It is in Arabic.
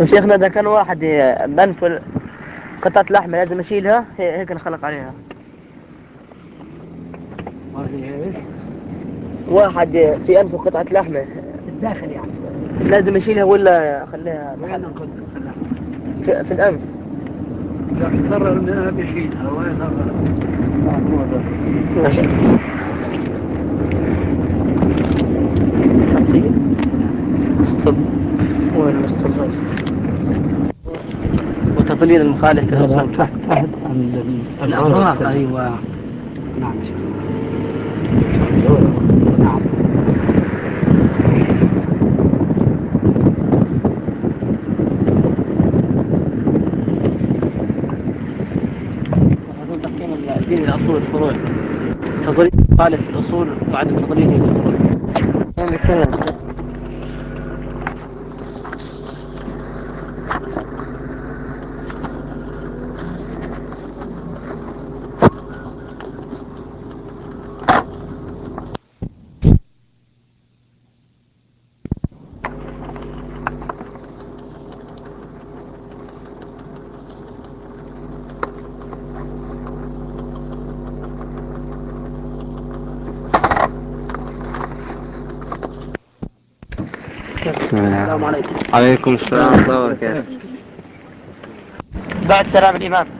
وشيخنا ده كان واحد بنفل قطعة لحمة لازم أشيلها، هيك انخلق عليها. ما في ايش؟ واحد في أنفه قطعة لحمة الداخل يعني. لازم أشيلها ولا أخليها وين محل؟ نقصد خلاها؟ في الأنف. لا يتضرر منها بيشيلها وين يتضرر؟ هو ده. ماشي. اسطب وين الاسطب؟ وتقليل المخالف في الأصول. تحت عند الأبرار. أيوة نعم. نعم. هذول تحكيم الدين الأصول الفروع، تقليل المخالف في الأصول وعدم تقليده في الفروع. نتكلم. السلام عليكم. عليكم السلام ورحمة الله وبركاته. بعد سلام الإمام.